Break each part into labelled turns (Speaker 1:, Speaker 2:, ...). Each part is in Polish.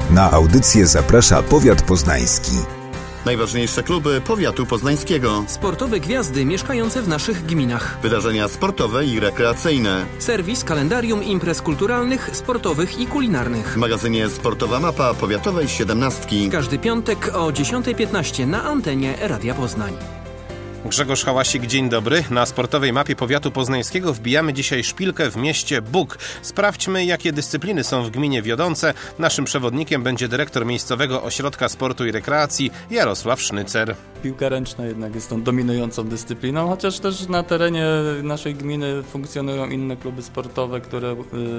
Speaker 1: Na audycję zaprasza powiat poznański.
Speaker 2: Najważniejsze kluby powiatu poznańskiego.
Speaker 3: Sportowe gwiazdy mieszkające w naszych gminach.
Speaker 2: Wydarzenia sportowe i rekreacyjne.
Speaker 3: Serwis kalendarium imprez kulturalnych, sportowych i kulinarnych.
Speaker 2: W magazynie Sportowa Mapa Powiatowej 17.
Speaker 3: Każdy piątek o 10:15 na antenie Radia Poznań.
Speaker 4: Grzegorz Hałasik, dzień dobry. Na sportowej mapie powiatu poznańskiego wbijamy dzisiaj szpilkę w mieście Buk. Sprawdźmy, jakie dyscypliny są w gminie wiodące. Naszym przewodnikiem będzie dyrektor miejscowego ośrodka sportu i rekreacji Jarosław Sznycer.
Speaker 5: Piłka ręczna jednak jest tą dominującą dyscypliną, chociaż też na terenie naszej gminy funkcjonują inne kluby sportowe, które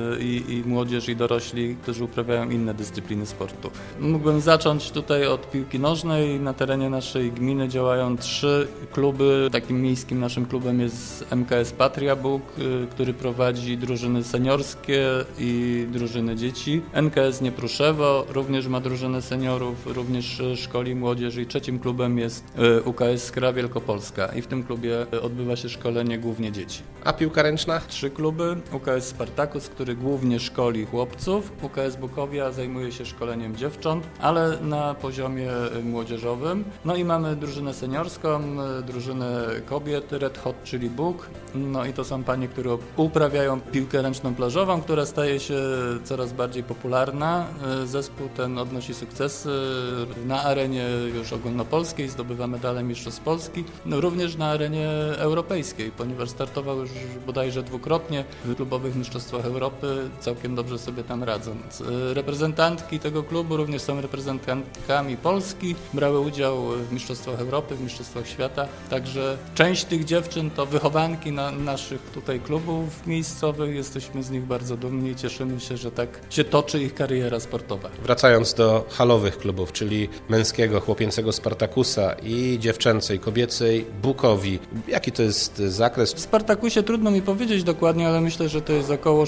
Speaker 5: i młodzież, i dorośli, którzy uprawiają inne dyscypliny sportu. Mógłbym zacząć tutaj od piłki nożnej. Na terenie naszej gminy działają 3 kluby. Takim miejskim naszym klubem jest MKS Patria Buk, który prowadzi drużyny seniorskie i drużyny dzieci. NKS Niepruszewo również ma drużynę seniorów, również szkoli młodzież, i trzecim klubem jest UKS Skra Wielkopolska i w tym klubie odbywa się szkolenie głównie dzieci.
Speaker 4: A piłka ręczna?
Speaker 5: 3 kluby. UKS Spartakus, który głównie szkoli chłopców. UKS Bukowia zajmuje się szkoleniem dziewcząt, ale na poziomie młodzieżowym. No i mamy drużynę seniorską, drużynę kobiet, Red Hot, czyli Buk. No i to są panie, które uprawiają piłkę ręczną plażową, która staje się coraz bardziej popularna. Zespół ten odnosi sukcesy na arenie już ogólnopolskiej, zdobywa medale mistrzostw Polski, no również na arenie europejskiej, ponieważ startował już bodajże 2-krotnie w klubowych mistrzostwach Europy, całkiem dobrze sobie tam radząc. Reprezentantki tego klubu również są reprezentantkami Polski, brały udział w mistrzostwach Europy, w mistrzostwach świata. Także część tych dziewczyn to wychowanki naszych tutaj klubów miejscowych. Jesteśmy z nich bardzo dumni i cieszymy się, że tak się toczy ich kariera sportowa.
Speaker 4: Wracając do halowych klubów, czyli męskiego, chłopięcego Spartakusa i dziewczęcej, kobiecej Bukowi. Jaki to jest zakres?
Speaker 5: W Spartakusie trudno mi powiedzieć dokładnie, ale myślę, że to jest około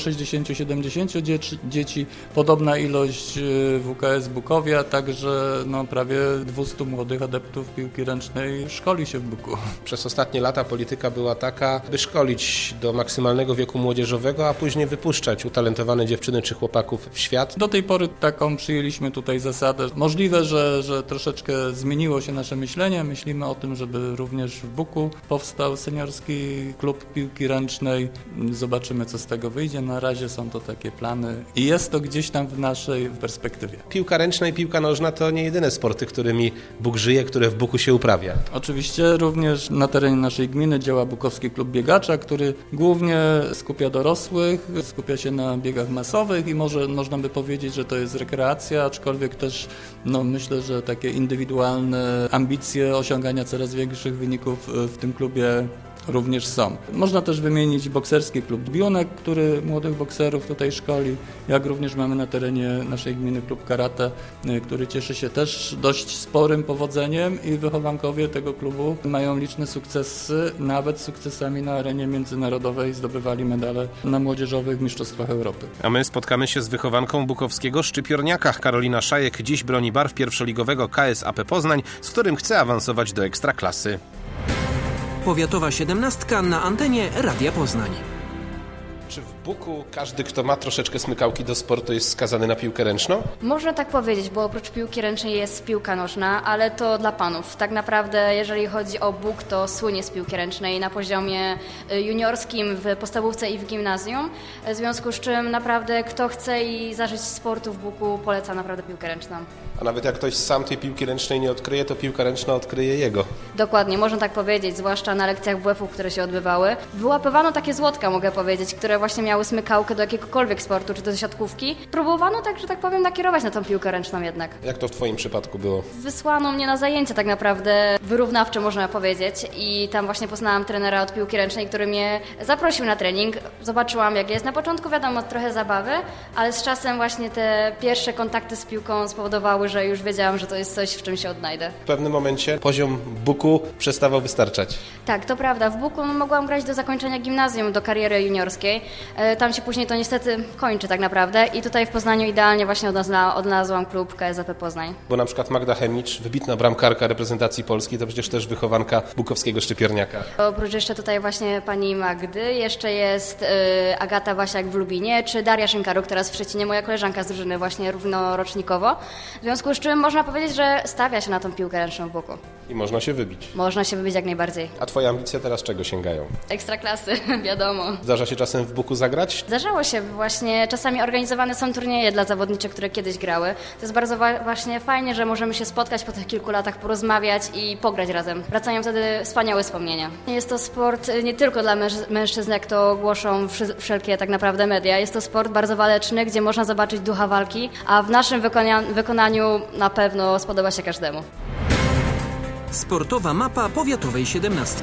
Speaker 5: 60-70 dzieci. Podobna ilość w UKS Bukowia, także prawie 200 młodych adeptów piłki ręcznej szkoli się w Buku.
Speaker 4: Przez ostatnie lata polityka była taka, by szkolić do maksymalnego wieku młodzieżowego, a później wypuszczać utalentowane dziewczyny czy chłopaków w świat.
Speaker 5: Do tej pory taką przyjęliśmy tutaj zasadę. Możliwe, że troszeczkę zmieniło się nasze myślenie. Myślimy o tym, żeby również w Buku powstał seniorski klub piłki ręcznej. Zobaczymy, co z tego wyjdzie. Na razie są to takie plany i jest to gdzieś tam w naszej perspektywie.
Speaker 4: Piłka ręczna i piłka nożna to nie jedyne sporty, którymi Buk żyje, które w Buku się uprawia.
Speaker 5: Oczywiście również na terenie naszej gminy działa Bukowski Klub Biegacza, który głównie skupia dorosłych, skupia się na biegach masowych i można by powiedzieć, że to jest rekreacja, aczkolwiek też myślę, że takie indywidualne ambicje osiągania coraz większych wyników w tym klubie również są. Można też wymienić bokserski klub Bionek, który młodych bokserów tutaj szkoli, jak również mamy na terenie naszej gminy klub karate, który cieszy się też dość sporym powodzeniem i wychowankowie tego klubu mają liczne sukcesy, nawet sukcesami na arenie międzynarodowej zdobywali medale na młodzieżowych mistrzostwach Europy.
Speaker 4: A my spotkamy się z wychowanką bukowskiego Szczypiorniaka. Karolina Szajek dziś broni barw pierwszoligowego KS AP Poznań, z którym chce awansować do Ekstraklasy.
Speaker 3: Powiatowa 17 na antenie Radia Poznań.
Speaker 4: Czy w Buku każdy, kto ma troszeczkę smykałki do sportu, jest skazany na piłkę ręczną?
Speaker 6: Można tak powiedzieć, bo oprócz piłki ręcznej jest piłka nożna, ale to dla panów. Tak naprawdę, jeżeli chodzi o Buk, to słynie z piłki ręcznej na poziomie juniorskim, w podstawówce i w gimnazjum. W związku z czym naprawdę kto chce i zażyć sportu w Buku, poleca naprawdę piłkę ręczną.
Speaker 4: A nawet jak ktoś sam tej piłki ręcznej nie odkryje, to piłka ręczna odkryje jego.
Speaker 6: Dokładnie, można tak powiedzieć, zwłaszcza na lekcjach WF-ów, które się odbywały. Wyłapywano takie złotka, mogę powiedzieć, które właśnie miały smykałkę do jakiegokolwiek sportu, czy do siatkówki. Próbowano tak, że tak powiem, nakierować na tą piłkę ręczną jednak.
Speaker 4: Jak to w Twoim przypadku było?
Speaker 6: Wysłano mnie na zajęcia tak naprawdę wyrównawcze, można powiedzieć, i tam właśnie poznałam trenera od piłki ręcznej, który mnie zaprosił na trening. Zobaczyłam, jak jest. Na początku wiadomo, trochę zabawy, ale z czasem właśnie te pierwsze kontakty z piłką spowodowały, że już wiedziałam, że to jest coś, w czym się odnajdę.
Speaker 4: W pewnym momencie poziom Buku przestawał wystarczać.
Speaker 6: Tak, to prawda. W Buku mogłam grać do zakończenia gimnazjum, do kariery juniorskiej. Tam się później to niestety kończy tak naprawdę i tutaj w Poznaniu idealnie właśnie odnalazłam klub KSAP Poznań.
Speaker 4: Bo na przykład Magda Chemicz, wybitna bramkarka reprezentacji Polski, to przecież też wychowanka bukowskiego Szczypiorniaka.
Speaker 6: Oprócz jeszcze tutaj właśnie pani Magdy, jeszcze jest Agata Wasiak w Lubinie, czy Daria Szynkaruk, teraz w Szczecinie, moja koleżanka z drużyny właśnie równorocznikowo. W związku z czym można powiedzieć, że stawia się na tą piłkę ręczną w Buku.
Speaker 4: I można się wybić.
Speaker 6: Można się wybić jak najbardziej.
Speaker 4: A twoje ambicje teraz czego sięgają?
Speaker 6: Ekstraklasy, wiadomo.
Speaker 4: Zdarza się czasem w Buku zagrać?
Speaker 6: Zdarzało się właśnie, czasami organizowane są turnieje dla zawodniczek, które kiedyś grały. To jest bardzo właśnie fajnie, że możemy się spotkać po tych kilku latach, porozmawiać i pograć razem. Wracają wtedy wspaniałe wspomnienia. Jest to sport nie tylko dla mężczyzn, jak to głoszą wszelkie tak naprawdę media. Jest to sport bardzo waleczny, gdzie można zobaczyć ducha walki, a w naszym wykonaniu na pewno spodoba się każdemu.
Speaker 3: Sportowa mapa powiatowej 17.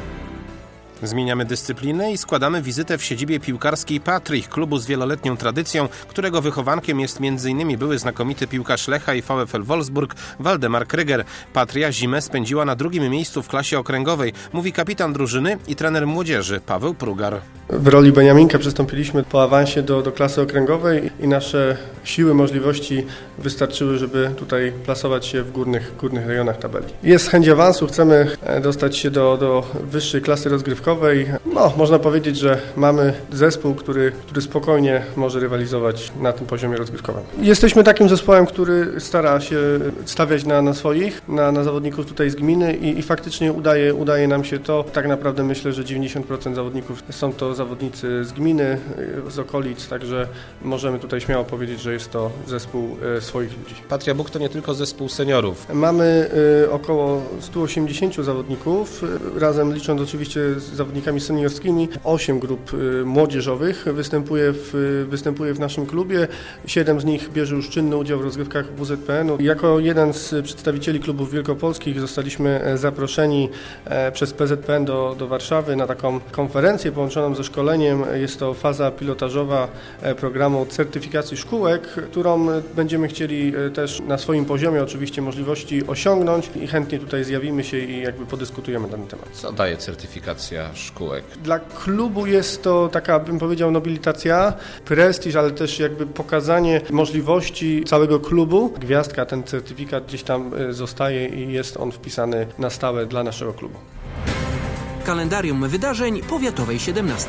Speaker 4: Zmieniamy dyscyplinę i składamy wizytę w siedzibie piłkarskiej Patrii, klubu z wieloletnią tradycją, którego wychowankiem jest m.in. były znakomity piłkarz Lecha i VfL Wolfsburg Waldemar Kryger. Patria zimę spędziła na 2. miejscu w klasie okręgowej, mówi kapitan drużyny i trener młodzieży Paweł Prugar.
Speaker 7: W roli Beniaminka przystąpiliśmy po awansie do klasy okręgowej i nasze siły, możliwości wystarczyły, żeby tutaj plasować się w górnych rejonach tabeli. Jest chęć awansu, chcemy dostać się do wyższej klasy rozgrywkowej. Można powiedzieć, że mamy zespół, który spokojnie może rywalizować na tym poziomie rozgrywkowym. Jesteśmy takim zespołem, który stara się stawiać na swoich, na zawodników tutaj z gminy i faktycznie udaje nam się to. Tak naprawdę myślę, że 90% zawodników są to zawodnicy z gminy, z okolic, także możemy tutaj śmiało powiedzieć, że jest to zespół swoich ludzi.
Speaker 4: Patria Buk to nie tylko zespół seniorów.
Speaker 7: Mamy około 180 zawodników, razem licząc oczywiście z zawodnikami seniorskimi. 8 grup młodzieżowych występuje w naszym klubie. 7 z nich bierze już czynny udział w rozgrywkach WZPN-u. Jako jeden z przedstawicieli klubów wielkopolskich zostaliśmy zaproszeni przez PZPN do Warszawy na taką konferencję połączoną ze szkoleniem. Jest to faza pilotażowa programu certyfikacji szkółek, którą będziemy chcieli też na swoim poziomie oczywiście możliwości osiągnąć i chętnie tutaj zjawimy się i jakby podyskutujemy na ten temat.
Speaker 4: Co daje certyfikacja szkółek?
Speaker 7: Dla klubu jest to taka, bym powiedział, nobilitacja, prestiż, ale też jakby pokazanie możliwości całego klubu. Gwiazdka, ten certyfikat gdzieś tam zostaje i jest on wpisany na stałe dla naszego klubu.
Speaker 3: Kalendarium wydarzeń powiatowej 17.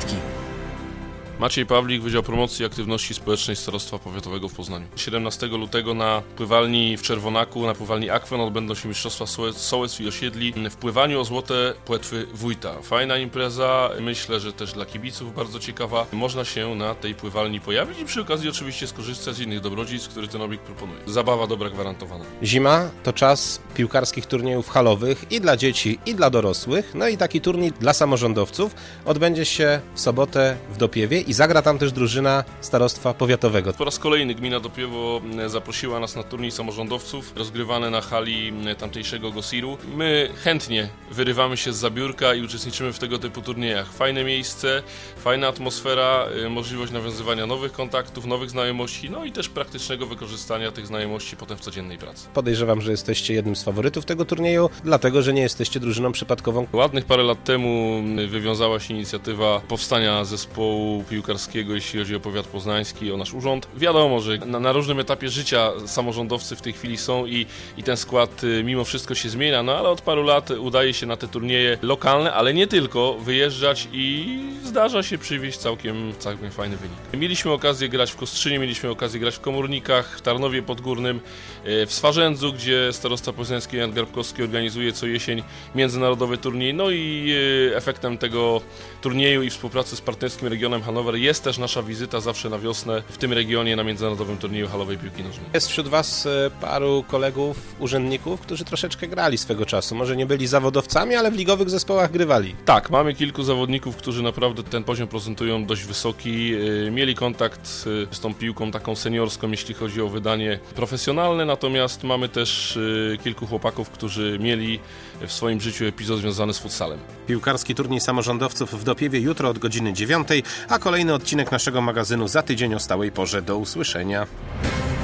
Speaker 8: Maciej Pawlik, Wydział Promocji i Aktywności Społecznej Starostwa Powiatowego w Poznaniu. 17 lutego na pływalni w Czerwonaku, na pływalni Akwen odbędą się mistrzostwa sołectw i osiedli w pływaniu o złote płetwy wójta. Fajna impreza, myślę, że też dla kibiców bardzo ciekawa. Można się na tej pływalni pojawić i przy okazji oczywiście skorzystać z innych dobrodziejstw, które ten obiekt proponuje. Zabawa dobra gwarantowana.
Speaker 4: Zima to czas piłkarskich turniejów halowych i dla dzieci, i dla dorosłych. No i taki turniej dla samorządowców odbędzie się w sobotę w Dopiewie i zagra tam też drużyna Starostwa Powiatowego.
Speaker 8: Po raz kolejny gmina Dopiewo zaprosiła nas na turniej samorządowców rozgrywany na hali tamtejszego Gosiru. My chętnie wyrywamy się z zabiórka i uczestniczymy w tego typu turniejach. Fajne miejsce, fajna atmosfera, możliwość nawiązywania nowych kontaktów, nowych znajomości, no i też praktycznego wykorzystania tych znajomości potem w codziennej pracy.
Speaker 4: Podejrzewam, że jesteście jednym z faworytów tego turnieju, dlatego że nie jesteście drużyną przypadkową.
Speaker 8: Ładnych parę lat temu wywiązała się inicjatywa powstania zespołu piłkarskiego, jeśli chodzi o powiat poznański, o nasz urząd. Wiadomo, że na różnym etapie życia samorządowcy w tej chwili są i ten skład mimo wszystko się zmienia, no ale od paru lat udaje się na te turnieje lokalne, ale nie tylko, wyjeżdżać i zdarza się przywieźć całkiem fajny wynik. Mieliśmy okazję grać w Kostrzynie, mieliśmy okazję grać w Komórnikach, w Tarnowie Podgórnym, w Swarzędzu, gdzie Starosta Poznański Jan Garbkowski organizuje co jesień międzynarodowy turniej, no i efektem tego turnieju i współpracy z partnerskim regionem Hanower jest też nasza wizyta zawsze na wiosnę w tym regionie na międzynarodowym turnieju halowej piłki nożnej.
Speaker 4: Jest wśród Was paru kolegów, urzędników, którzy troszeczkę grali swego czasu. Może nie byli zawodowcami, ale w ligowych zespołach grywali.
Speaker 8: Tak, mamy kilku zawodników, którzy naprawdę ten poziom prezentują dość wysoki. Mieli kontakt z tą piłką taką seniorską, jeśli chodzi o wydanie profesjonalne, natomiast mamy też kilku chłopaków, którzy mieli w swoim życiu epizod związany z futsalem.
Speaker 4: Piłkarski turniej samorządowców w Dopiewie jutro od godziny 9, a kolejny odcinek naszego magazynu za tydzień o stałej porze. Do usłyszenia.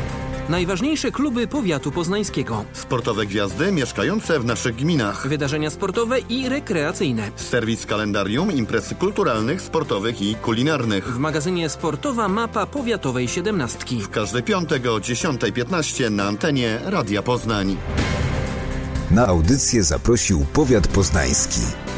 Speaker 3: Najważniejsze kluby powiatu poznańskiego.
Speaker 2: Sportowe gwiazdy mieszkające w naszych gminach.
Speaker 3: Wydarzenia sportowe i rekreacyjne.
Speaker 2: Serwis kalendarium imprez kulturalnych, sportowych i kulinarnych.
Speaker 3: W magazynie Sportowa Mapa Powiatowej 17.
Speaker 2: W każdy piątek o 10:15 na antenie Radia Poznań.
Speaker 1: Na audycję zaprosił powiat poznański.